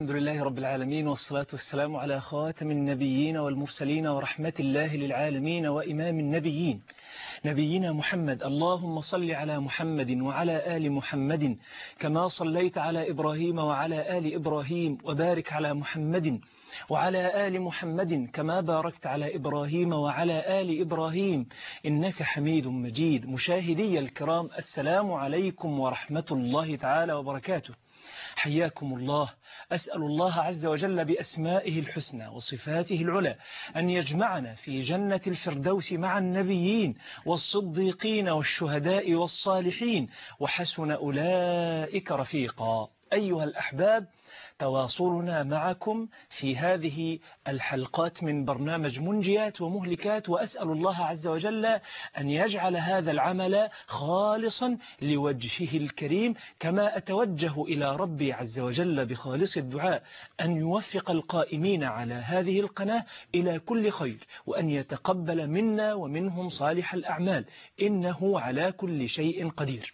الحمد لله رب العالمين، والصلاة والسلام على خاتم النبيين والمرسلين ورحمة الله للعالمين وإمام النبيين نبينا محمد. اللهم صل على محمد وعلى آل محمد كما صليت على إبراهيم وعلى آل إبراهيم، وبارك على محمد وعلى آل محمد كما باركت على إبراهيم وعلى آل إبراهيم إنك حميد مجيد. مشاهدي الكرام، السلام عليكم ورحمة الله تعالى وبركاته. حياكم الله. أسأل الله عز وجل بأسمائه الحسنى وصفاته العلى أن يجمعنا في جنة الفردوس مع النبيين والصديقين والشهداء والصالحين، وحسن أولئك رفيقا. أيها الأحباب، تواصلنا معكم في هذه الحلقات من برنامج منجيات ومهلكات، وأسأل الله عز وجل أن يجعل هذا العمل خالصا لوجهه الكريم، كما أتوجه إلى ربي عز وجل بخالص الدعاء أن يوفق القائمين على هذه القناة إلى كل خير، وأن يتقبل منا ومنهم صالح الأعمال، إنه على كل شيء قدير.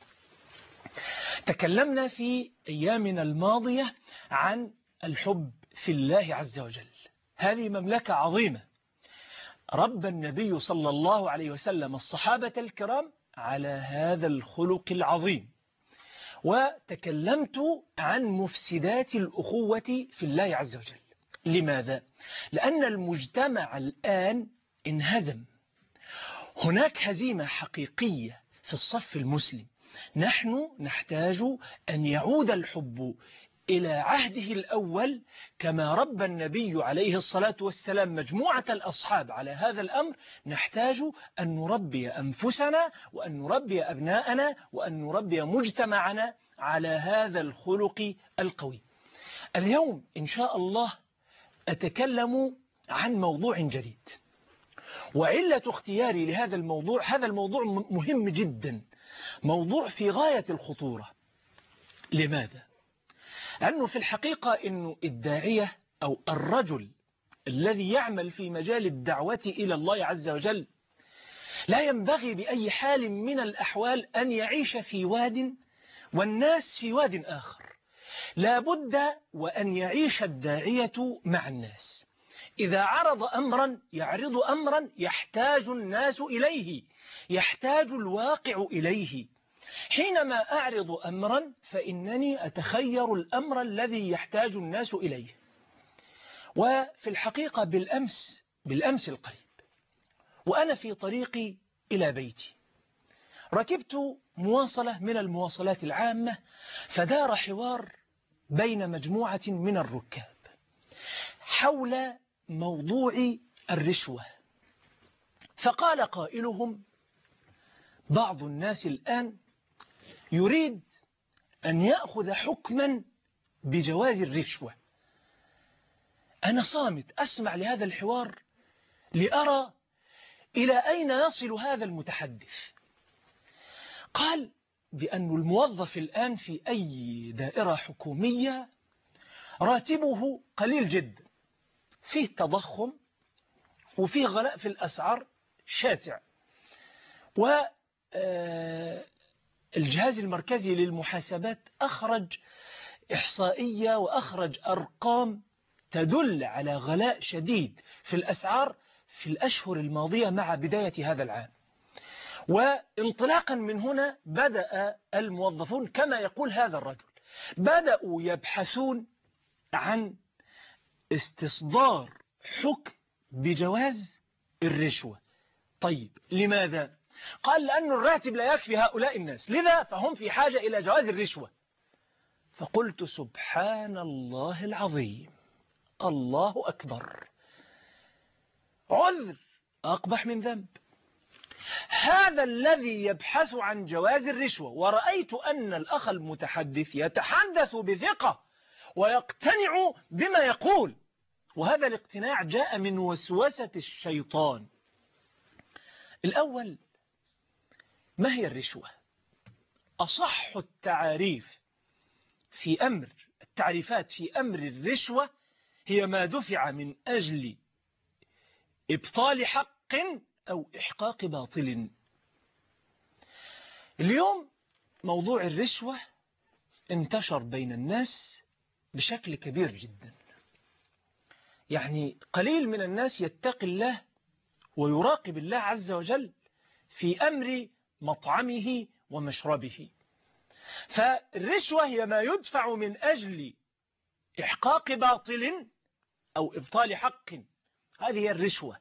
تكلمنا في أيامنا الماضية عن الحب في الله عز وجل. هذه مملكة عظيمة ربى النبي صلى الله عليه وسلم الصحابة الكرام على هذا الخلق العظيم، وتكلمت عن مفسدات الأخوة في الله عز وجل. لماذا؟ لأن المجتمع الآن انهزم، هناك هزيمة حقيقية في الصف المسلم. نحن نحتاج أن يعود الحب إلى عهده الأول، كما ربى النبي عليه الصلاة والسلام مجموعة الأصحاب على هذا الأمر. نحتاج أن نربي أنفسنا وأن نربي أبناءنا وأن نربي مجتمعنا على هذا الخلق القوي. اليوم إن شاء الله أتكلم عن موضوع جديد، وعلة اختياري لهذا الموضوع، هذا الموضوع مهم جدا، موضوع في غاية الخطورة. لماذا؟ لأنه في الحقيقة أنه الداعية أو الرجل الذي يعمل في مجال الدعوة إلى الله عز وجل لا ينبغي بأي حال من الأحوال أن يعيش في واد والناس في واد آخر. لا بد وأن يعيش الداعية مع الناس. إذا عرض أمرا يعرض أمرا يحتاج الناس إليه، يحتاج الواقع إليه. حينما أعرض أمرا فإنني أتخير الأمر الذي يحتاج الناس إليه. وفي الحقيقة بالأمس القريب وأنا في طريقي إلى بيتي ركبت مواصلة من المواصلات العامة، فدار حوار بين مجموعة من الركاب حول موضوع الرشوة. فقال قائلهم: بعض الناس الآن يريد أن يأخذ حكما بجواز الرشوة. أنا صامت أسمع لهذا الحوار لأرى إلى أين يصل هذا المتحدث. قال بأن الموظف الآن في أي دائرة حكومية راتبه قليل جدا، فيه تضخم وفيه غلاء في الأسعار شاسع، الجهاز المركزي للمحاسبات أخرج إحصائية وأخرج أرقام تدل على غلاء شديد في الأسعار في الأشهر الماضية مع بداية هذا العام. وانطلاقا من هنا بدأ الموظفون كما يقول هذا الرجل بدأوا يبحثون عن استصدار حكم بجواز الرشوة. طيب لماذا؟ قال لأن الراتب لا يكفي هؤلاء الناس، لذا فهم في حاجة إلى جواز الرشوة. فقلت سبحان الله العظيم، الله أكبر، عذر أقبح من ذنب. هذا الذي يبحث عن جواز الرشوة، ورأيت أن الأخ المتحدث يتحدث بثقة ويقتنع بما يقول، وهذا الاقتناع جاء من وسوسة الشيطان. الأول، ما هي الرشوة؟ أصح التعريفات في أمر الرشوة هي ما دفع من أجل إبطال حق أو إحقاق باطل. اليوم موضوع الرشوة انتشر بين الناس بشكل كبير جدا. يعني قليل من الناس يتقي الله ويراقب الله عز وجل في أمر مطعمه ومشربه. فالرشوة هي ما يدفع من أجل إحقاق باطل أو إبطال حق. هذه هي الرشوة.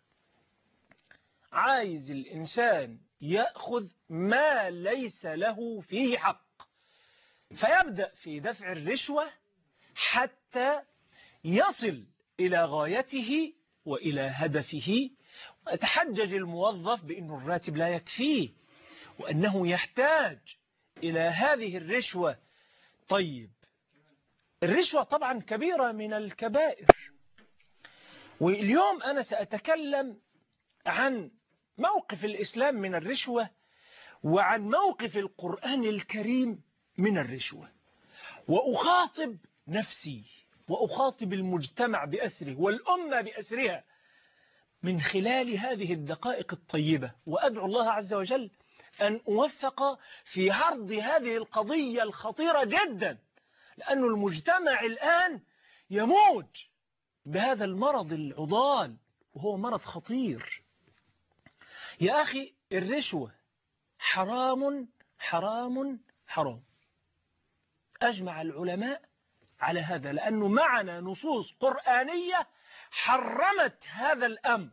عايز الإنسان يأخذ ما ليس له فيه حق، فيبدأ في دفع الرشوة حتى يصل إلى غايته وإلى هدفه. ويتحجج الموظف بأن الراتب لا يكفيه وأنه يحتاج إلى هذه الرشوة. طيب، الرشوة طبعا كبيرة من الكبائر، واليوم أنا سأتكلم عن موقف الإسلام من الرشوة وعن موقف القرآن الكريم من الرشوة، وأخاطب نفسي وأخاطب المجتمع بأسره والأمة بأسرها من خلال هذه الدقائق الطيبة، وأدعو الله عز وجل أن أوفق في عرض هذه القضية الخطيرة جدا، لأن المجتمع الآن يموج بهذا المرض العضال، وهو مرض خطير. يا أخي، الرشوة حرام حرام حرام. أجمع العلماء على هذا، لأنه معنا نصوص قرآنية حرمت هذا الأمر،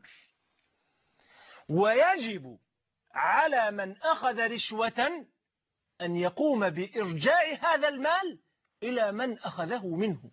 ويجب على من أخذ رشوة أن يقوم بإرجاع هذا المال إلى من أخذه منه،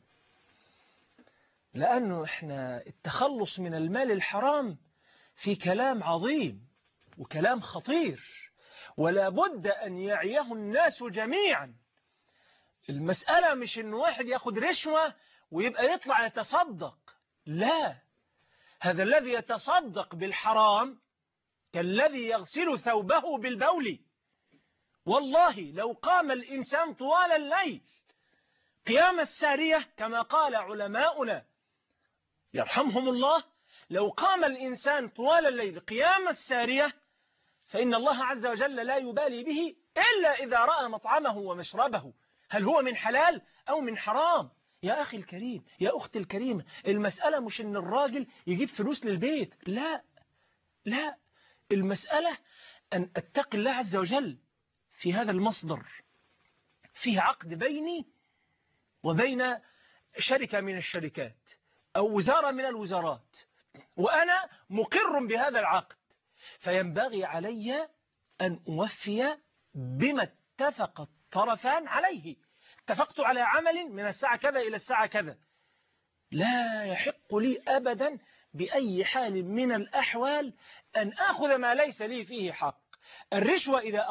لأنه إحنا التخلص من المال الحرام في كلام عظيم وكلام خطير، ولا بد أن يعيه الناس جميعا. المسألة مش إن واحد يأخذ رشوة ويبقى يطلع يتصدق، لا، هذا الذي يتصدق بالحرام كالذي يغسل ثوبه بالبول. والله لو قام الإنسان طوال الليل قيام السارية كما قال علماؤنا يرحمهم الله، لو قام الإنسان طوال الليل قيام السارية فإن الله عز وجل لا يبالي به إلا إذا رأى مطعمه ومشربه هل هو من حلال أو من حرام. يا أخي الكريم، يا أختي الكريمة، المسألة مش إن الراجل يجيب فلوس للبيت، لا لا، المسألة أن أتقي الله عز وجل في هذا المصدر. فيه عقد بيني وبين شركة من الشركات أو وزارة من الوزارات، وأنا مقر بهذا العقد، فينبغي علي أن أوفي بما اتفق الطرفان عليه. اتفقت على عمل من الساعة كذا إلى الساعة كذا، لا يحق لي أبدا بأي حال من الأحوال أن أخذ ما ليس لي فيه حق. الرشوة إذا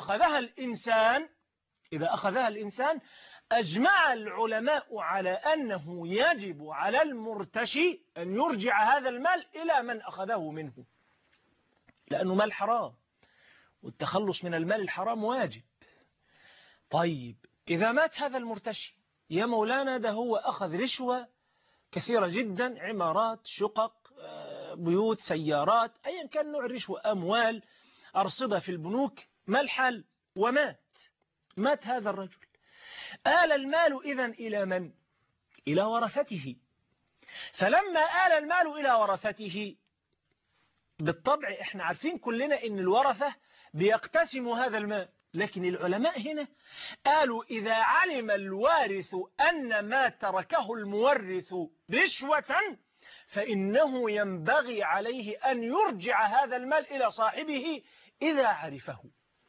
أخذها الإنسان أجمع العلماء على أنه يجب على المرتشي أن يرجع هذا المال إلى من أخذه منه، لأنه مال حرام، والتخلص من المال الحرام واجب. طيب، إذا مات هذا المرتشي، يا مولانا ده هو أخذ رشوة كثيرة جدا، عمارات، شقق، بيوت، سيارات، أيا كان نوع الرشوة، أموال، أرصدة في البنوك، ما الحل؟ مات هذا الرجل، آل المال إذن إلى من؟ إلى ورثته. فلما آل المال إلى ورثته، بالطبع إحنا عارفين كلنا إن الورثة بيقتسموا هذا المال، لكن العلماء هنا قالوا إذا علم الوارث أن ما تركه المورث رشوة فإنه ينبغي عليه أن يرجع هذا المال إلى صاحبه إذا عرفه.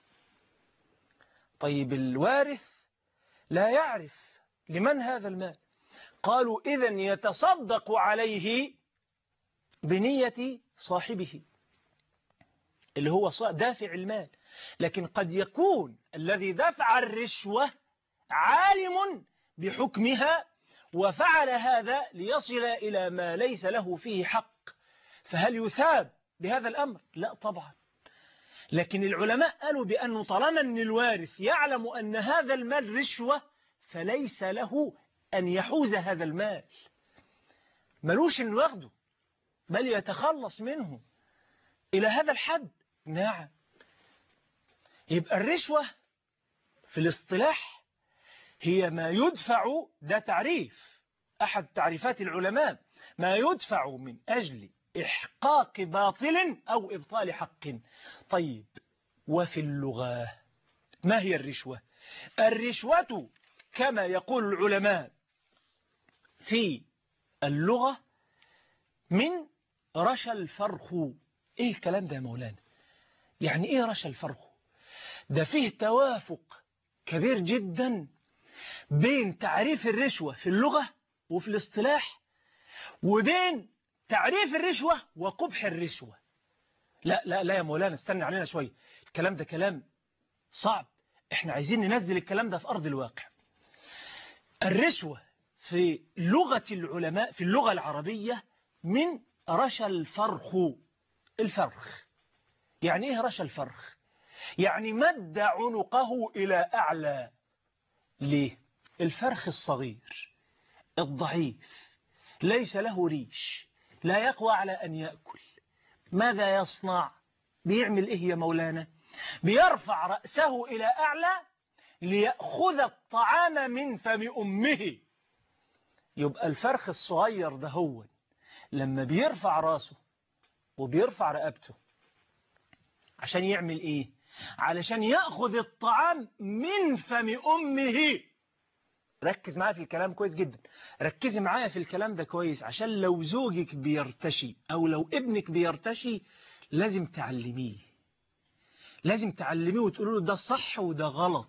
طيب، الوارث لا يعرف لمن هذا المال، قالوا إذن يتصدق عليه بنية صاحبه اللي هو دافع المال، لكن قد يكون الذي دفع الرشوة عالم بحكمها وفعل هذا ليصل إلى ما ليس له فيه حق، فهل يثاب بهذا الأمر؟ لا طبعا. لكن العلماء قالوا بأنه طالما أن الوارث يعلم أن هذا المال رشوة فليس له أن يحوز هذا المال، ملوش أنه ياخده، بل يتخلص منه إلى هذا الحد. نعم، يبقى الرشوة في الاصطلاح هي ما يدفع، ده تعريف، أحد تعريفات العلماء ما يدفع من أجل إحقاق باطل أو إبطال حق. طيب، وفي اللغة ما هي الرشوة؟ الرشوة كما يقول العلماء في اللغة من رشا الفرخ. إيه الكلام ده يا مولانا؟ يعني إيه رشا الفرخ؟ ده فيه توافق كبير جدا بين تعريف الرشوة في اللغة وفي الاصطلاح وبين تعريف الرشوة وقبح الرشوة. لا لا لا يا مولانا، استنى علينا شوية، الكلام ده كلام صعب، احنا عايزين ننزل الكلام ده في أرض الواقع. الرشوة في لغة العلماء في اللغة العربية من رشا الفرخ. الفرخ يعني ايه رشا الفرخ؟ يعني مد عنقه إلى أعلى. ليه؟ الفرخ الصغير الضعيف ليس له ريش، لا يقوى على أن يأكل، ماذا يصنع؟ بيعمل إيه يا مولانا؟ بيرفع رأسه إلى أعلى ليأخذ الطعام من فم أمه. يبقى الفرخ الصغير ده هو لما بيرفع راسه وبيرفع رقبته عشان يعمل إيه؟ علشان يأخذ الطعام من فم أمه. ركز معايا في الكلام كويس جدا، ركزي معايا في الكلام ده كويس، عشان لو زوجك بيرتشي أو لو ابنك بيرتشي لازم تعلميه، لازم تعلميه وتقولوا له ده صح وده غلط.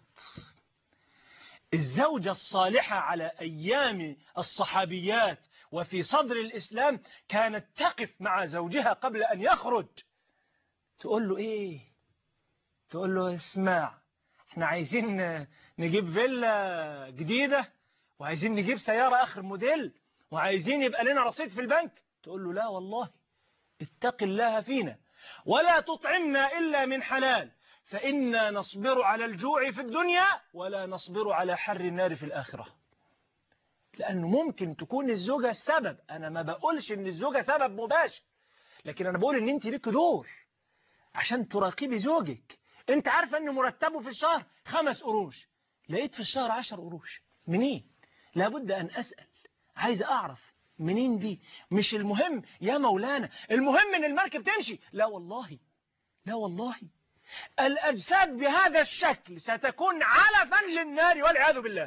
الزوجة الصالحة على أيام الصحابيات وفي صدر الإسلام كانت تقف مع زوجها قبل أن يخرج، تقول له إيه؟ تقول له اسمع، احنا عايزين نجيب فيلا جديدة وعايزين نجيب سيارة آخر موديل وعايزين يبقى لنا رصيد في البنك. تقول له لا والله، اتق الله فينا ولا تطعمنا إلا من حلال، فإنا نصبر على الجوع في الدنيا ولا نصبر على حر النار في الآخرة. لأنه ممكن تكون الزوجة السبب، أنا ما بقولش إن الزوجة سبب مباشر، لكن أنا بقول إن أنت ليك دور عشان تراقبي زوجك. أنت عارفة إن مرتبه في الشهر 5 قروش، لقيت في الشهر 10 قروش، منين؟ لابد أن أسأل، عايز أعرف منين دي. مش المهم يا مولانا المهم إن المركب تمشي، لا والله، لا والله، الأجساد بهذا الشكل ستكون علفا للنار والعياذ بالله.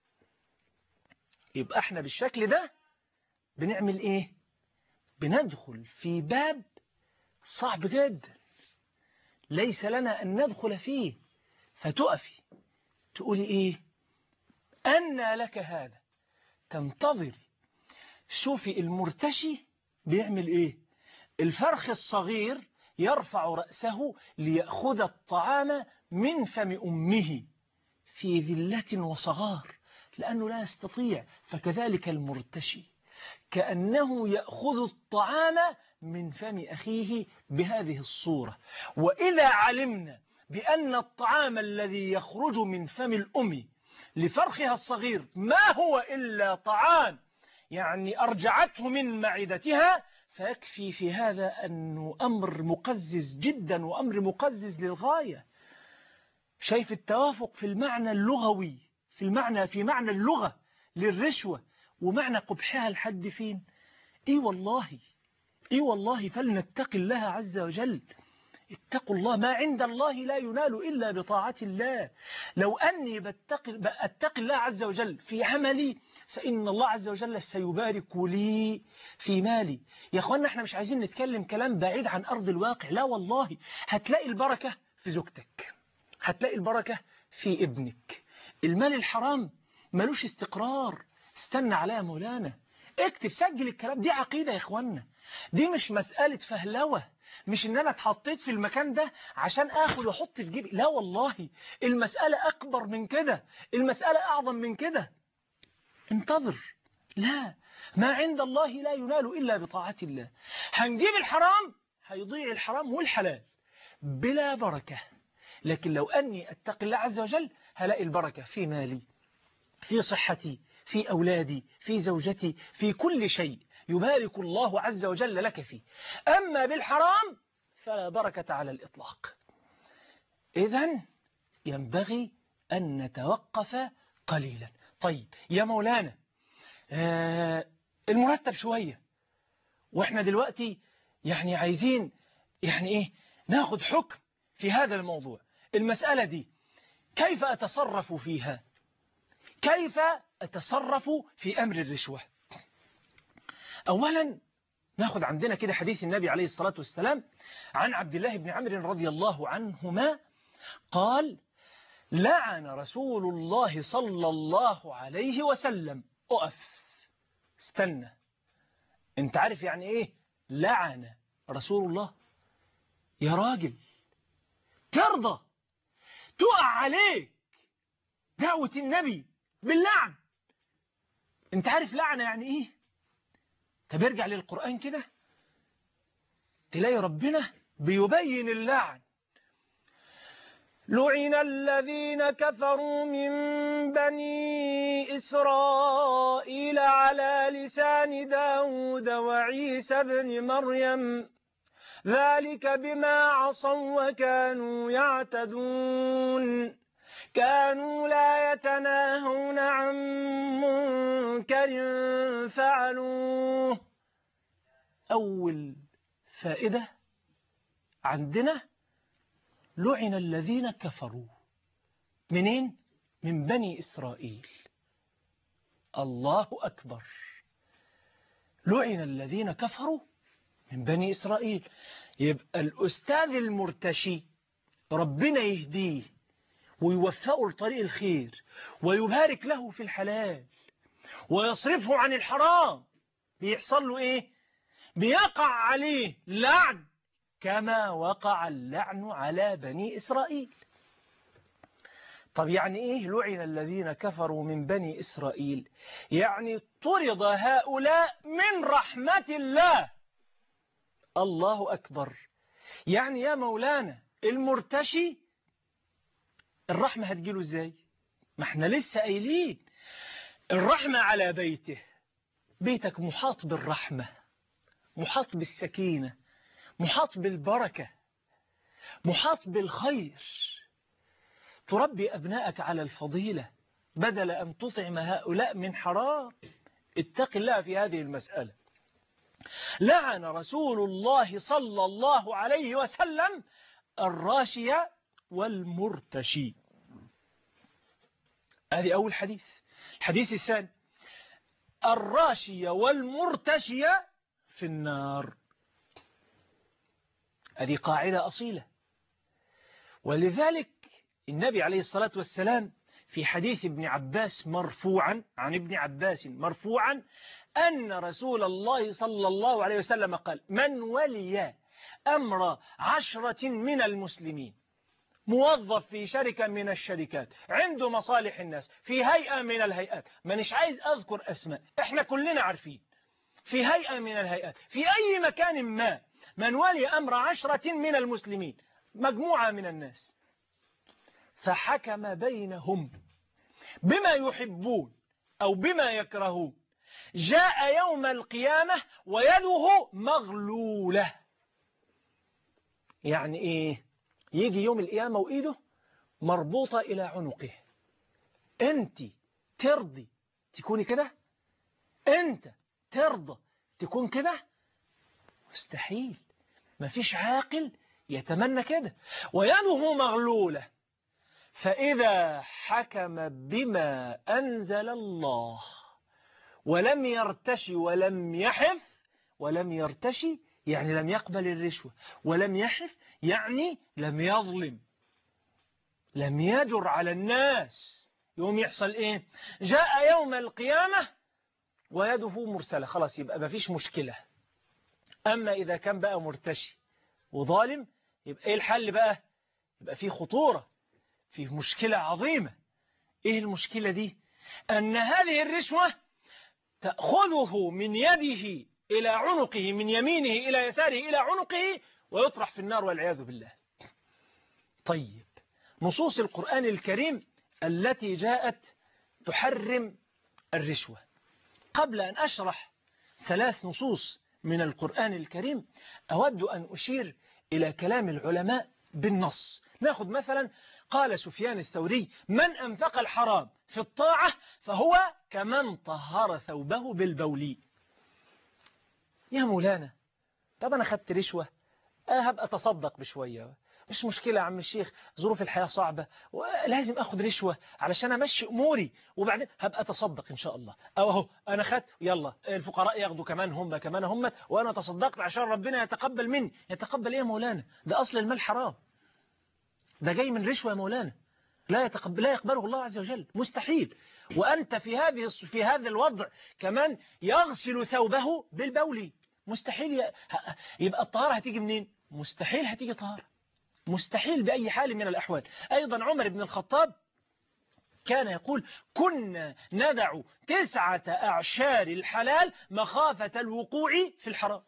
يبقى احنا بالشكل ده بنعمل ايه؟ بندخل في باب صعب جدا ليس لنا أن ندخل فيه. فتقفي تقولي ايه؟ أنى لك هذا؟ تنتظري شوفي المرتشي بيعمل ايه. الفرخ الصغير يرفع رأسه ليأخذ الطعام من فم أمه في ذلة وصغار لأنه لا يستطيع. فكذلك المرتشي كأنه يأخذ الطعام من فم أخيه بهذه الصورة. وإذا علمنا بأن الطعام الذي يخرج من فم الأم لفرخها الصغير ما هو إلا طعام يعني أرجعته من معدتها، فيكفي في هذا أنه أمر مقزز جدا وأمر مقزز للغاية. شايف التوافق في المعنى اللغوي، في معنى اللغة للرشوة ومعنى قبحها لحد فين؟ إيه والله، إيه والله، فلنتق الله عز وجل. اتقوا الله، ما عند الله لا ينال إلا بطاعة الله. لو أني أتقي الله عز وجل في عملي فإن الله عز وجل سيبارك لي في مالي. يا أخوانا احنا مش عايزين نتكلم كلام بعيد عن أرض الواقع، لا والله، هتلاقي البركة في زوجتك، هتلاقي البركة في ابنك. المال الحرام ملوش استقرار، استنى عليها يا مولانا، اكتب سجل الكلام. دي عقيدة يا إخوانا، دي مش مسألة فهلوة، مش ان انا اتحطيت في المكان ده عشان اخد واحط في جيبي، لا والله، المسألة اكبر من كده، المسألة اعظم من كده. انتظر، لا، ما عند الله لا ينال الا بطاعة الله. هنجيب الحرام هيضيع الحرام والحلال بلا بركة. لكن لو اني اتقي الله عز وجل هلاقي البركة في مالي، في صحتي، في اولادي، في زوجتي، في كل شيء يبارك الله عز وجل لك فيه. أما بالحرام فلا بركة على الإطلاق. إذن ينبغي أن نتوقف قليلا. طيب يا مولانا، المرتب شوية، وإحنا دلوقتي يعني عايزين يعني إيه ناخد حكم في هذا الموضوع. المسألة دي كيف أتصرف فيها؟ كيف أتصرف في أمر الرشوة؟ أولا ناخد عندنا كده حديث النبي عليه الصلاة والسلام عن عبد الله بن عمرو رضي الله عنهما قال: لعن رسول الله صلى الله عليه وسلم. أقف، استنى، انت عارف يعني ايه لعن رسول الله؟ يا راجل ترضى تقع عليك دعوة النبي باللعن؟ انت عارف لعنة يعني ايه؟ طب ارجع للقرآن كده تلاقي ربنا بيبين اللعن. لعن الذين كفروا من بني إسرائيل على لسان داود وعيسى بن مريم ذلك بما عصوا وكانوا يعتدون كانوا لا يتناهون عن منكر فعلوه. أول فائدة عندنا لعن الذين كفروا. منين؟ من بني إسرائيل. الله أكبر. لعن الذين كفروا من بني إسرائيل. يبقى الأستاذ المرتشي ربنا يهديه ويوفقه لطريق الخير ويبارك له في الحلال ويصرفه عن الحرام، بيحصل له إيه؟ بيقع عليه لعن كما وقع اللعن على بني إسرائيل. طب يعني إيه لعن الذين كفروا من بني إسرائيل؟ يعني طرد هؤلاء من رحمة الله. الله أكبر. يعني يا مولانا المرتشي الرحمة هتجيله إزاي؟ ما احنا لسه قايلين الرحمة على بيته. بيتك محاط بالرحمة، محاط بالسكينة، محاط بالبركة، محاط بالخير. تربي أبنائك على الفضيلة بدل أن تطعم هؤلاء من حرام. اتق الله في هذه المسألة. لعن رسول الله صلى الله عليه وسلم الراشية والمرتشي. هذه أول حديث. الحديث الثاني: الراشية والمرتشية في النار. هذه قاعدة أصيلة. ولذلك النبي عليه الصلاة والسلام في حديث ابن عباس مرفوعا عن ابن عباس مرفوعا أن رسول الله صلى الله عليه وسلم قال: من ولي أمر 10 من المسلمين، موظف في شركة من الشركات، عنده مصالح الناس، في هيئة من الهيئات، مانيش عايز أذكر أسماء، احنا كلنا عارفين، في هيئة من الهيئات، في أي مكان ما، من ولي أمر 10 من المسلمين، مجموعة من الناس، فحكم بينهم بما يحبون أو بما يكرهون، جاء يوم القيامة ويده مغلولة. يعني إيه؟ يجي يوم القيامة وإيده مربوطة إلى عنقه. أنت ترضي تكوني كده؟ أنت ترضى تكون كده؟ مستحيل. مفيش عاقل يتمنى كده. ويده مغلولة. فإذا حكم بما أنزل الله ولم يرتشي ولم يحف، ولم يرتشي يعني لم يقبل الرشوة، ولم يحف يعني لم يظلم، لم يجر على الناس، يوم يحصل إيه؟ جاء يوم القيامة ويده مرسلة، خلاص يبقى ما فيش مشكلة. أما إذا كان بقى مرتشي وظالم يبقى إيه الحل بقى؟ يبقى فيه خطورة، فيه مشكلة عظيمة. إيه المشكلة دي؟ أن هذه الرشوة تأخذه من يده إلى عنقه، من يمينه إلى يساره إلى عنقه، ويطرح في النار والعياذ بالله. طيب، نصوص القرآن الكريم التي جاءت تحرم الرشوة. قبل أن أشرح 3 نصوص من القرآن الكريم أود أن أشير إلى كلام العلماء بالنص. نأخذ مثلا قال سفيان الثوري: من أنفق الحرام في الطاعة فهو كمن طهر ثوبه بالبول. يا مولانا، طب أنا خدت رشوة، هبقى أتصدق بشوية، مش مشكلة يا عم الشيخ، ظروف الحياة صعبة ولازم أخذ رشوة علشان أمشي أموري، وبعدين هبقى أتصدق إن شاء الله. أو أهو أنا خدت، يلا الفقراء ياخدوا كمان هم وأنا تصدقت عشان ربنا يتقبل مني. يتقبل إيه يا مولانا؟ ده أصل المال حرام، ده جاي من رشوة يا مولانا، لا يقبله الله عز وجل، مستحيل. وأنت في هذا الوضع كمان يغسل ثوبه بالبول، مستحيل. يبقى الطهارة هتيجي منين؟ مستحيل هتيجي طهارة، مستحيل بأي حال من الأحوال. أيضا عمر بن الخطاب كان يقول: كنا ندع 9 أعشار الحلال مخافة الوقوع في الحرام.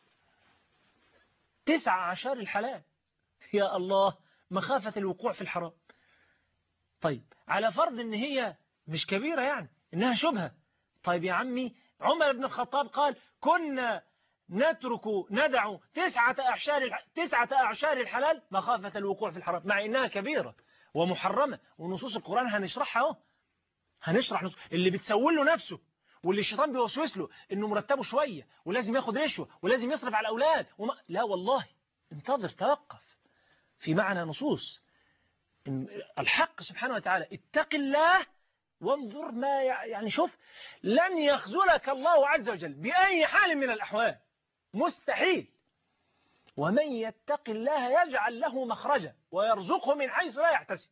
9 أعشار الحلال، يا الله، مخافة الوقوع في الحرام. طيب على فرض ان هي مش كبيرة، يعني انها شبهة. طيب يا عمي، عمر بن الخطاب قال: كنا ندع 9 أعشار الحلال مخافة الوقوع في الحرام، مع انها كبيرة ومحرمة، ونصوص القرآن هنشرحها اهو. هنشرح اللي بتسول له نفسه، واللي الشيطان بيوسوس له انه مرتبه شوية ولازم ياخد رشوة ولازم يصرف على الاولاد لا والله، انتظر، توقف، في معنى نصوص الحق سبحانه وتعالى. اتق الله وانظر ما يعني شوف، لن يخذلك الله عز وجل بأي حال من الأحوال، مستحيل. ومن يتق الله يجعل له مخرجا ويرزقه من حيث لا يحتسب.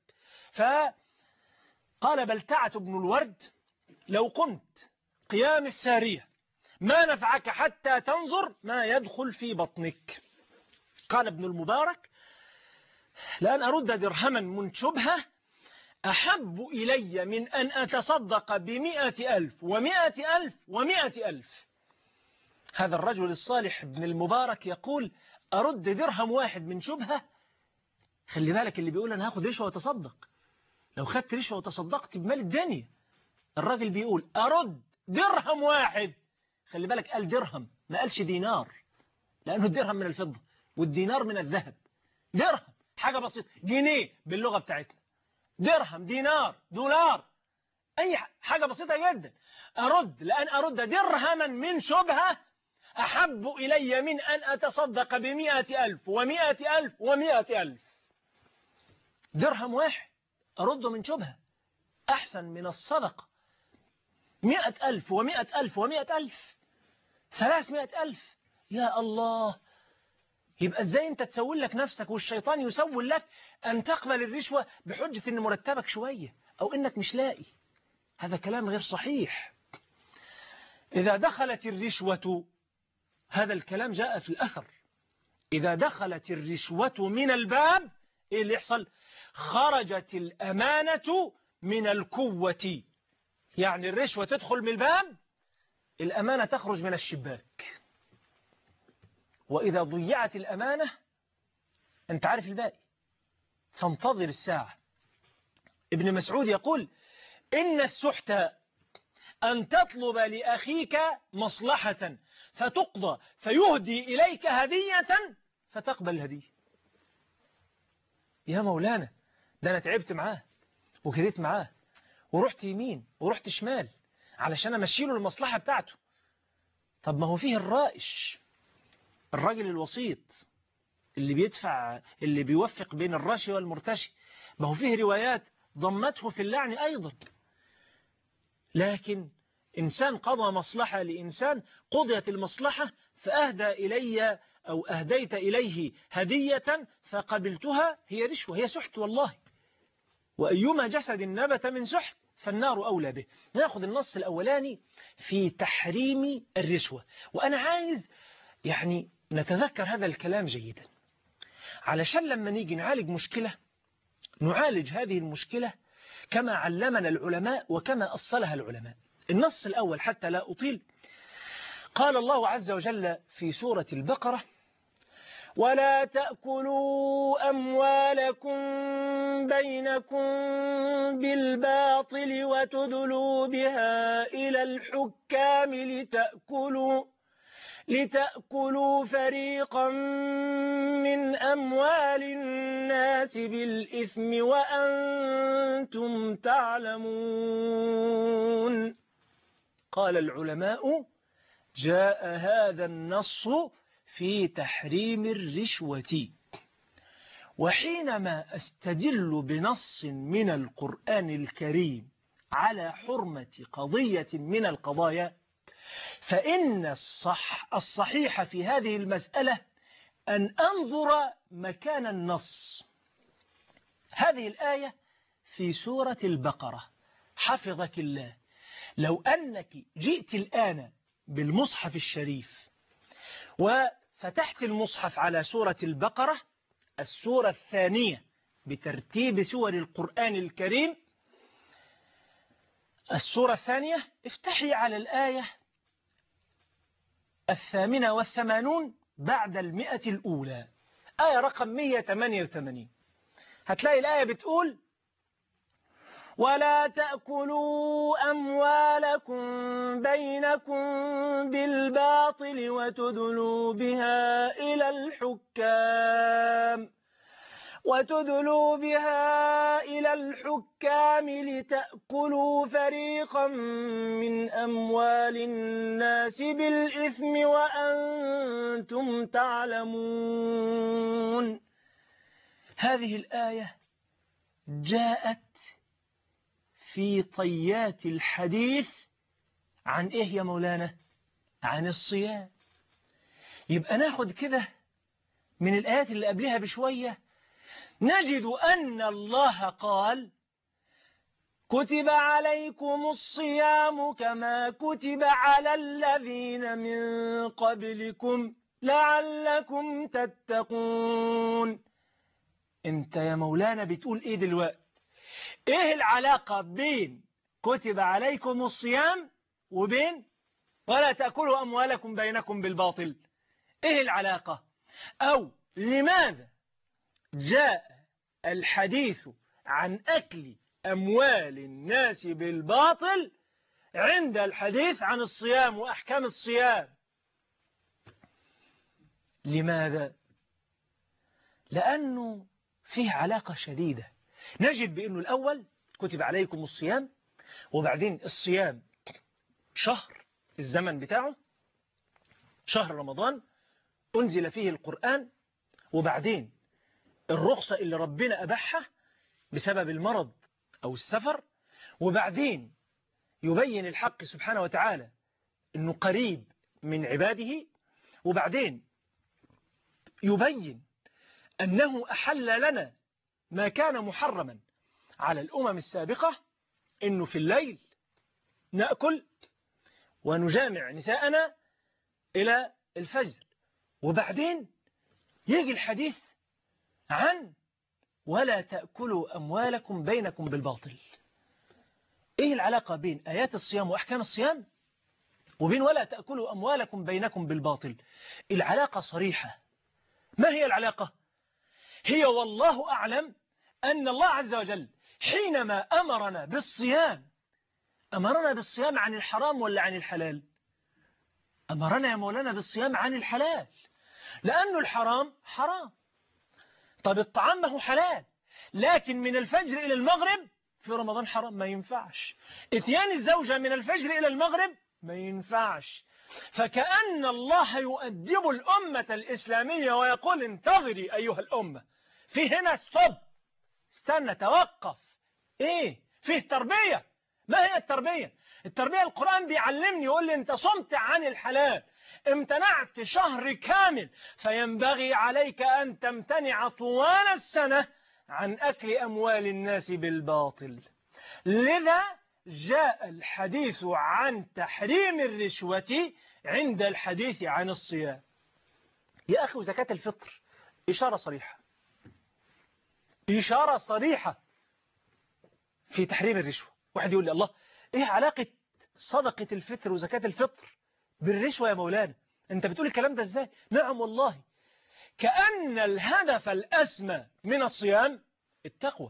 فقال بلتعة بن الورد: لو قمت قيام السارية ما نفعك حتى تنظر ما يدخل في بطنك. قال ابن المبارك: لأن أرد درهما من شبهة أحب إلي من أن أتصدق ب100,000 و100,000 و100,000. هذا الرجل الصالح ابن المبارك يقول: أرد درهم واحد من شبهة. خلي بالك، اللي بيقول أنا هاخد رشوة وتصدق، لو خدت رشوة وتصدقت بمال الدنيا. الراجل بيقول أرد درهم واحد، خلي بالك قال درهم، ما قالش دينار، لأنه الدرهم من الفضة والدينار من الذهب. درهم حاجة بسيطة، جنيه باللغة بتاعتنا، درهم، دينار، دولار، أي حاجة بسيطة جدا. لأن أرد درهما من شبهة أحب إلي من أن أتصدق ب100,000 و100,000 و100,000. درهم واحد أرده من شبهة أحسن من الصدقة 100,000 و100,000 و100,000، 300,000. يا الله، يبقى ازاي انت تسول لك نفسك والشيطان يسول لك ان تقبل الرشوة بحجة ان مرتبك شوية او انك مش لاقي؟ هذا كلام غير صحيح. اذا دخلت الرشوة، هذا الكلام جاء في الاثر، اذا دخلت الرشوة من الباب، ايه اللي يحصل؟ خرجت الامانة من الكوة. يعني الرشوة تدخل من الباب، الامانة تخرج من الشباك. وإذا ضيعت الأمانة أنت عارف الباقي، فانتظر الساعة. ابن مسعود يقول: إن السحت أن تطلب لأخيك مصلحة فتقضى فيهدي إليك هدية فتقبل الهدية. يا مولانا، ده أنا تعبت معاه وكريت معاه ورحت يمين ورحت شمال علشان أمشيله المصلحة بتاعته. طب ما هو فيه الرائش، الراجل الوسيط اللي بيدفع، اللي بيوفق بين الراشي والمرتشي، ما هو فيه روايات ضمته في اللعن أيضا. لكن إنسان قضى مصلحة لإنسان، قضيت المصلحة فأهدى إلي أو أهديت إليه هدية فقبلتها، هي رشوة، هي سحت والله. وأيما جسد نبت من سحت فالنار أولى به. نأخذ النص الأولاني في تحريم الرشوة، وأنا عايز يعني نتذكر هذا الكلام جيدا، علشان لما نيجي نعالج مشكلة نعالج هذه المشكلة كما علمنا العلماء وكما أصلها العلماء. النص الأول حتى لا أطيل، قال الله عز وجل في سورة البقرة: ولا تأكلوا أموالكم بينكم بالباطل وتدلوا بها إلى الحكام لتأكلوا فريقا من أموال الناس بالإثم وأنتم تعلمون. قال العلماء: جاء هذا النص في تحريم الرشوة. وحينما أستدل بنص من القرآن الكريم على حرمة قضية من القضايا، فإن الصحيح في هذه المسألة أن أنظر مكان النص. هذه الآية في سورة البقرة، حفظك الله. لو أنك جئت الآن بالمصحف الشريف وفتحت المصحف على سورة البقرة، السورة الثانية بترتيب سور القرآن الكريم، السورة الثانية، افتحي على الآية 88 بعد 100 الأولى، آية رقم 188. هتلاقي الآية بتقول: ولا تأكلوا أموالكم بينكم بالباطل وتدلوا بها إلى الحكام لتأكلوا فريقا من أموال الناس بالإثم وأنتم تعلمون. هذه الآية جاءت في طيات الحديث عن إيه يا مولانا؟ عن الصيام. يبقى ناخد كده من الآيات اللي قبلها بشوية، نجد أن الله قال: كتب عليكم الصيام كما كتب على الذين من قبلكم لعلكم تتقون. انت يا مولانا بتقول ايه دلوقتي؟ ايه العلاقة بين كتب عليكم الصيام وبين ولا تأكلوا أموالكم بينكم بالباطل؟ ايه العلاقة؟ أو لماذا جاء الحديث عن أكل أموال الناس بالباطل عند الحديث عن الصيام وأحكام الصيام؟ لماذا؟ لأنه فيه علاقة شديدة. نجد بأنه الأول كتب عليكم الصيام، وبعدين الصيام شهر، الزمن بتاعه شهر رمضان أنزل فيه القرآن، وبعدين الرخصة اللي ربنا أباحها بسبب المرض أو السفر، وبعدين يبين الحق سبحانه وتعالى أنه قريب من عباده، وبعدين يبين أنه أحل لنا ما كان محرما على الأمم السابقة، أنه في الليل نأكل ونجامع نساءنا إلى الفجر، وبعدين يجي الحديث عن ولا تأكلوا أموالكم بينكم بالباطل. إيه العلاقة بين آيات الصيام وأحكام الصيام وبين ولا تأكلوا أموالكم بينكم بالباطل؟ العلاقة صريحة. ما هي العلاقة؟ هي والله أعلم أن الله عز وجل حينما أمرنا بالصيام، أمرنا بالصيام عن الحرام ولا عن الحلال؟ أمرنا يا مولانا بالصيام عن الحلال، لأن الحرام حرام. طب الطعام ما هو حلال، لكن من الفجر إلى المغرب في رمضان حرام، ما ينفعش. اتيان الزوجة من الفجر إلى المغرب ما ينفعش. فكأن الله يؤدب الأمة الإسلامية ويقول: انتظري أيها الأمة، في هنا ستوب، استنى، توقف. إيه؟ فيه تربية. ما هي التربية؟ التربية القرآن بيعلمني، يقول لي: انت صمت عن الحلال، امتنعت شهر كامل، فينبغي عليك أن تمتنع طوال السنة عن أكل أموال الناس بالباطل. لذا جاء الحديث عن تحريم الرشوة عند الحديث عن الصيام. يا أخي، زكاة الفطر إشارة صريحة، إشارة صريحة في تحريم الرشوة. واحد يقول لي: الله، إيه علاقة صدقة الفطر وزكاة الفطر بالرشوة يا مولانا؟ أنت بتقول الكلام ده إزاي؟ نعم والله، كأن الهدف الأسمى من الصيام التقوى.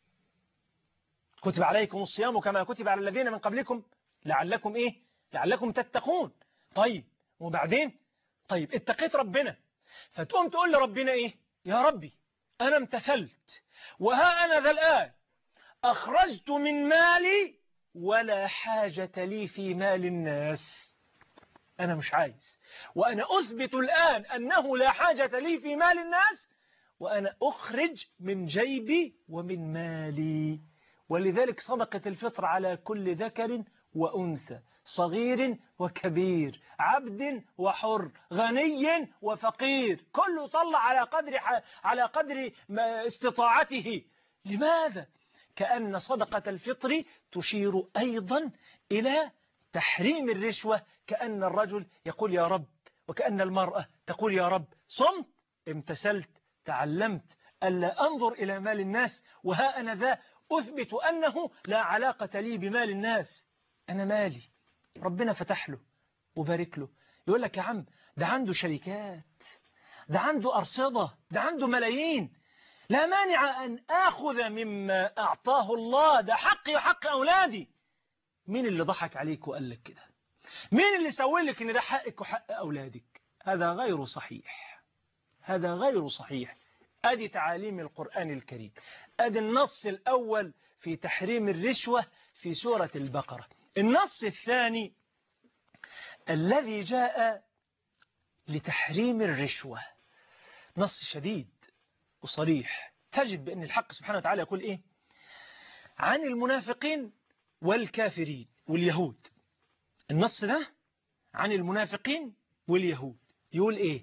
كتب عليكم الصيام كما كتب على الذين من قبلكم لعلكم إيه؟ لعلكم تتقون. طيب، وبعدين طيب اتقيت ربنا، فتقوم تقول لربنا إيه؟ يا ربي أنا امتثلت، وها أنا ذا الآن أخرجت من مالي ولا حاجة لي في مال الناس. أنا مش عايز، وأنا أثبت الآن أنه لا حاجة لي في مال الناس، وأنا أخرج من جيبي ومن مالي. ولذلك صدقة الفطر على كل ذكر وأنثى، صغير وكبير، عبد وحر، غني وفقير، كله طلع على قدر استطاعته. لماذا؟ كأن صدقة الفطر تشير أيضا إلى تحريم الرشوة، كأن الرجل يقول يا رب، وكأن المرأة تقول يا رب صمت، امتثلت، تعلمت ألا أنظر إلى مال الناس، وها أنا ذا أثبت أنه لا علاقة لي بمال الناس، أنا مالي ربنا فتح له وبارك له. يقول لك يا عم ده عنده شركات، ده عنده أرصدة، ده عنده ملايين، لا مانع أن آخذ مما أعطاه الله، ده حقي وحق أولادي. مين اللي ضحك عليك وقال لك كده؟ مين اللي سوي لك إن ده حقك وحق أولادك؟ هذا غير صحيح، هذا غير صحيح. أدي تعاليم القرآن الكريم، أدي النص الأول في تحريم الرشوة في سورة البقرة. النص الثاني الذي جاء لتحريم الرشوة نص شديد وصريح، تجد بأن الحق سبحانه وتعالى يقول إيه؟ عن المنافقين والكافرين واليهود. النص ده عن المنافقين واليهود يقول إيه؟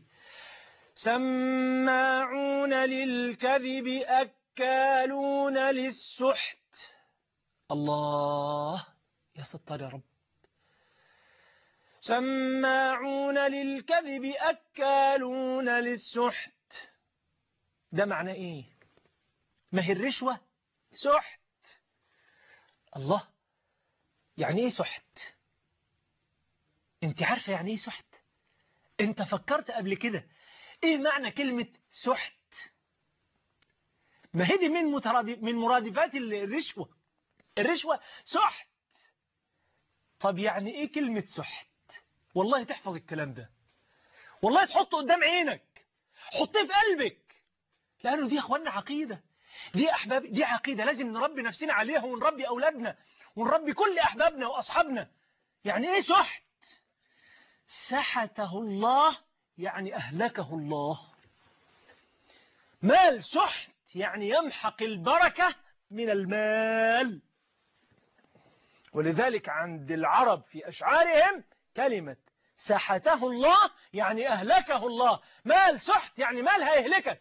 سماعون للكذب أكالون للسحت. الله يا ستار يا رب. سماعون للكذب أكالون للسحت، ده معناه إيه؟ ما هي الرشوة سحت. الله، يعني إيه سحت؟ أنت عارفة يعني إيه سحت؟ أنت فكرت قبل كده إيه معنى كلمة سحت؟ ما هي دي من مرادفات الرشوة، الرشوة سحت. طب يعني إيه كلمة سحت؟ والله تحفظ الكلام ده، والله تحطه قدام عينك، حطيه في قلبك، لأنه دي يا أخوانا عقيدة، دي أحباب، دي عقيدة لازم نربي نفسنا عليها، ونربي أولادنا، ونربي كل أحبابنا وأصحابنا. يعني إيه سحت؟ سحته الله يعني أهلكه الله. مال سحت يعني يمحق البركة من المال. ولذلك عند العرب في أشعارهم كلمة سحته الله يعني أهلكه الله. مال سحت يعني مال هيهلكك.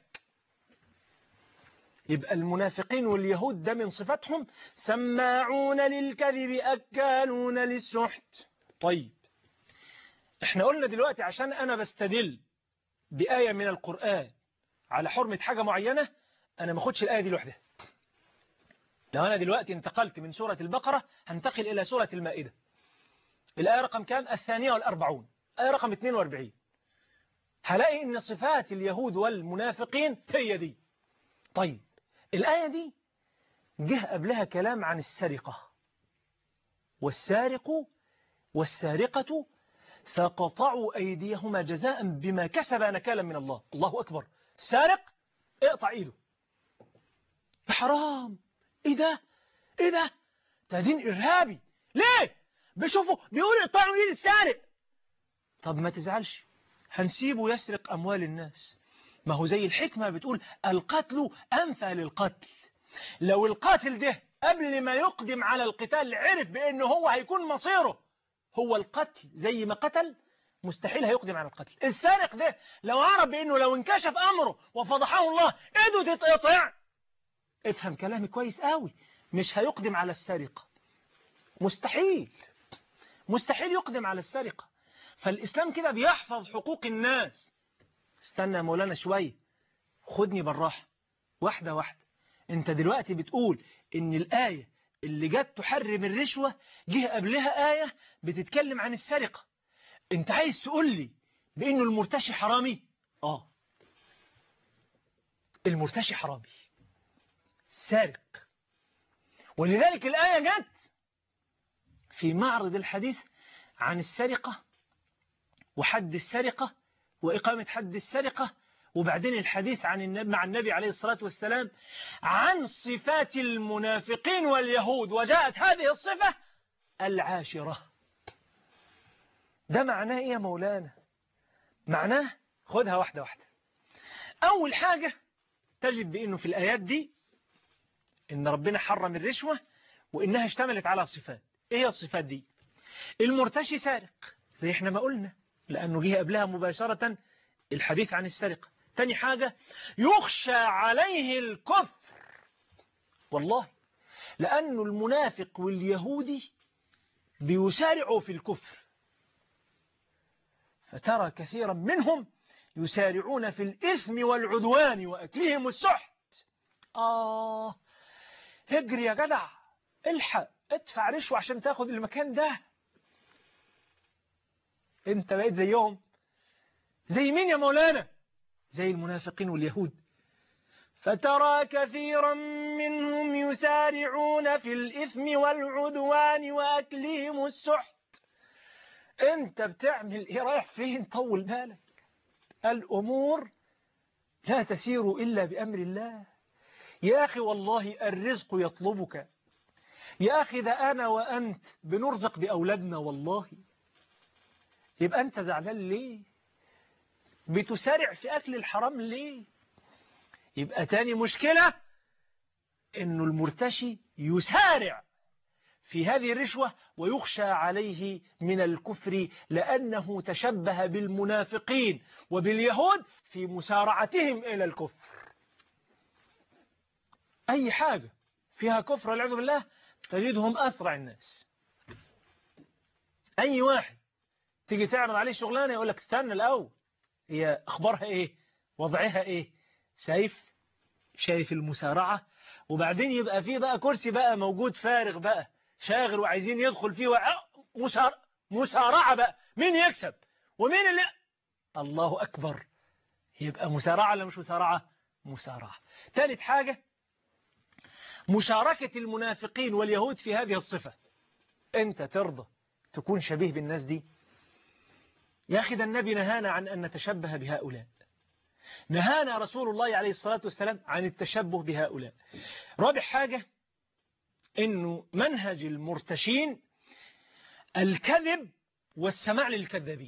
يبقى المنافقين واليهود ده من صفتهم سماعون للكذب أكالون للسحت. طيب احنا قلنا دلوقتي عشان أنا بستدل بآية من القرآن على حرمة حاجة معينة، أنا ما أخدش الآية دي لوحدها. لو أنا دلوقتي انتقلت من سورة البقرة هنتقل إلى سورة المائدة، الآية رقم كام؟ 42، آية رقم 42، هلاقي إن صفات اليهود والمنافقين هي دي. طيب الآية دي جه قبلها كلام عن السرقة، والسارق والسارقة فقطعوا أيديهما جزاء بما كسب نكالا من الله. الله أكبر. سارق اقطع إيده، حرام. إيه ده؟ إيه ده؟ ده دين إرهابي. ليه؟ بيشوفوا بيقولوا اقطعوا إيد السارق. طب ما تزعلش، هنسيبه يسرق أموال الناس. ما هو زي الحكمة بتقول القتل أنفى للقتل. لو القاتل ده قبل ما يقدم على القتال عرف بأنه هو هيكون مصيره هو القتل زي ما قتل، مستحيل هيقدم على القتل. السارق ده لو عرف بأنه لو انكشف أمره وفضحه الله إيده تتقطع، افهم كلامي كويس قوي، مش هيقدم على السرقة. مستحيل، مستحيل يقدم على السرقة. فالإسلام كده بيحفظ حقوق الناس. استنى يا مولانا شوية، خدني بالراحة واحدة واحدة. انت دلوقتي بتقول ان الآية اللي جت تحرم الرشوة جه قبلها آية بتتكلم عن السرقة. انت عايز تقول لي بانه المرتشي حرامي؟ المرتشي حرامي سارق. ولذلك الآية جت في معرض الحديث عن السرقة وحد السرقة وإقامة حد السرقة، وبعدين الحديث مع النبي عليه الصلاة والسلام عن صفات المنافقين واليهود، وجاءت هذه الصفة العاشرة. ده معناه إيه يا مولانا؟ معناه خدها واحدة واحدة. أول حاجة تجد بأنه في الآيات دي إن ربنا حرم الرشوة وإنها اشتملت على صفات. إيه الصفات دي؟ المرتشي سارق زي إحنا ما قلنا، لأنه جه قبلها مباشرة الحديث عن السرقة. تاني حاجة يخشى عليه الكفر، والله لأنه المنافق واليهودي بيسارعوا في الكفر، فترى كثيرا منهم يسارعون في الإثم والعدوان وأكلهم السحت. اجري يا جدع، الحق ادفع رشوة عشان تاخد المكان ده. انت بقيت زيهم. زي مين يا مولانا؟ زي المنافقين واليهود. فترى كثيرا منهم يسارعون في الإثم والعدوان وأكلهم السحت. انت بتعمل ايه؟ رايح فين؟ طول بالك، الأمور لا تسير إلا بأمر الله. يا أخي والله الرزق يطلبك. يا أخي ده أنا وأنت بنرزق بأولادنا والله. يبقى أنت زعلان ليه؟ بتسارع في أكل الحرام ليه؟ يبقى تاني مشكلة إنه المرتشي يسارع في هذه الرشوة ويخشى عليه من الكفر، لأنه تشبه بالمنافقين وباليهود في مسارعتهم إلى الكفر. أي حاجة فيها كفر والعياذ بالله تجدهم أسرع الناس. أي واحد تيجي تعرض عليه شغلانة يقول لك استنى الأول، هي أخبارها إيه؟ وضعها إيه؟ شايف المسارعة. وبعدين يبقى فيه بقى كرسي بقى موجود فارغ بقى شاغر وعايزين يدخل فيه مسارعة بقى، مين يكسب ومين اللي الله أكبر. يبقى مسارعة ولا مش مسارعة؟ مسارعة. ثالث حاجة مشاركة المنافقين واليهود في هذه الصفة. أنت ترضى تكون شبيه بالناس دي؟ يا أخي ده النبي نهانا عن أن نتشبه بهؤلاء. نهانا رسول الله عليه الصلاة والسلام عن التشبه بهؤلاء. رابع حاجة إنه منهج المرتشين الكذب والسماع للكذابين.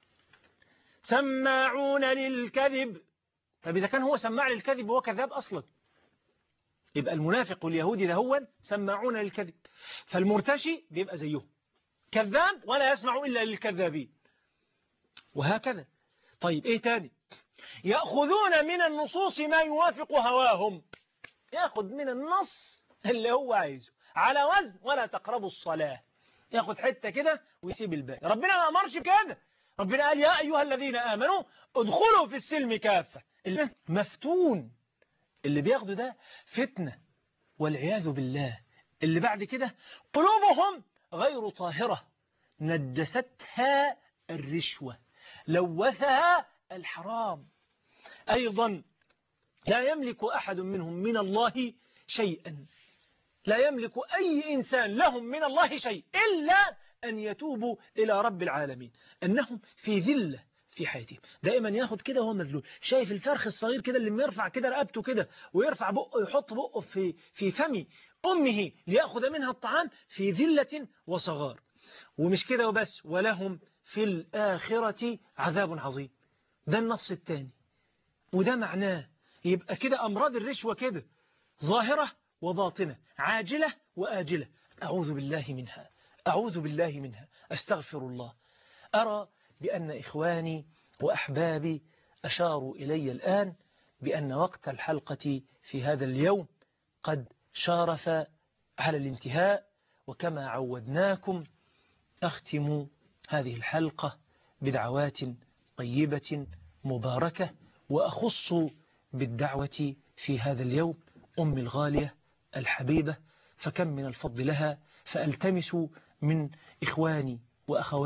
سماعون للكذب. طب إذا كان هو سماع للكذب هو كذاب أصلا، يبقى المنافق واليهودي ده هو سماعون للكذب، فالمرتشي بيبقى زيهم كذاب ولا يسمع إلا للكذابين، وهكذا. طيب إيه تاني؟ يأخذون من النصوص ما يوافق هواهم. يأخذ من النص اللي هو عايزه على وزن ولا تقربوا الصلاة. يأخذ حتة كده ويسيب الباقي. ربنا ما أمرش بكده. ربنا قال يا أيها الذين آمنوا ادخلوا في السلم كافة. مفتون اللي بياخده ده فتنة والعياذ بالله. اللي بعد كده قلوبهم غير طاهرة نجستها الرشوة لوثها الحرام. أيضا لا يملك أحد منهم من الله شيئا. لا يملك أي إنسان لهم من الله شيء إلا أن يتوبوا إلى رب العالمين. أنهم في ذلة في حياتهم، دائما ياخد كده وهو مذلول. شايف الفرخ الصغير كده اللي يرفع كده رقبته كده ويرفع بقه يحط بقه في فم أمه ليأخذ منها الطعام، في ذلة وصغار. ومش كده وبس، ولهم في الآخرة عذاب عظيم. ده النص الثاني. وده معناه يبقى كده أمراض الرشوة كده ظاهرة وباطنة، عاجلة وآجلة. أعوذ بالله منها، أعوذ بالله منها، أستغفر الله. أرى بأن إخواني وأحبابي أشاروا إلي الآن بأن وقت الحلقة في هذا اليوم قد شارف على الانتهاء. وكما عودناكم أختم هذه الحلقة بدعوات طيبة مباركة، وأخص بالدعوة في هذا اليوم أمي الغالية الحبيبة، فكم من الفضل لها. فألتمس من إخواني وأخواتي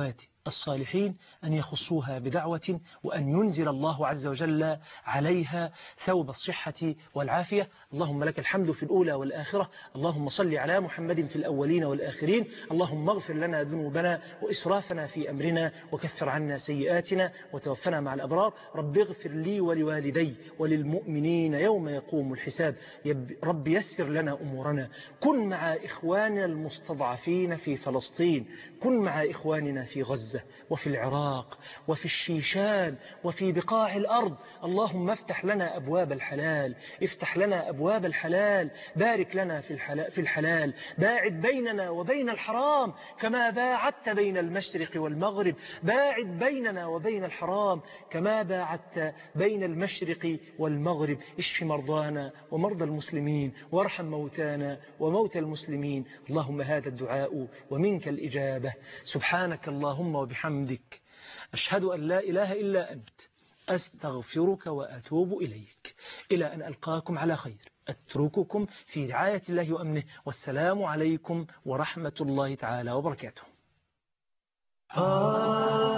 الصالحين أن يخصوها بدعوة وأن ينزل الله عز وجل عليها ثوب الصحة والعافية. اللهم لك الحمد في الأولى والآخرة. اللهم صل على محمد في الأولين والآخرين. اللهم اغفر لنا ذنوبنا وإسرافنا في أمرنا وكفر عنا سيئاتنا وتوفنا مع الأبرار. رب اغفر لي ولوالدي وللمؤمنين يوم يقوم الحساب. رب يسر لنا أمورنا. كن مع إخواننا المستضعفين في فلسطين. كن مع إخواننا في غزة وفي العراق وفي الشيشان وفي بقاع الأرض. اللهم افتح لنا أبواب الحلال. افتح لنا أبواب الحلال. بارك لنا في الحلال. باعد بيننا وبين الحرام كما باعدت بين المشرق والمغرب. باعد بيننا وبين الحرام كما باعدت بين المشرق والمغرب. اشف مرضانا ومرضى المسلمين وارحم موتانا وموتى المسلمين. اللهم هذا الدعاء ومنك الإجابة. سبحانك اللهم وبحمدك أشهد أن لا إله إلا أنت أستغفرك وأتوب إليك. إلى أن ألقاكم على خير أترككم في رعاية الله وأمنه. والسلام عليكم ورحمة الله تعالى وبركاته.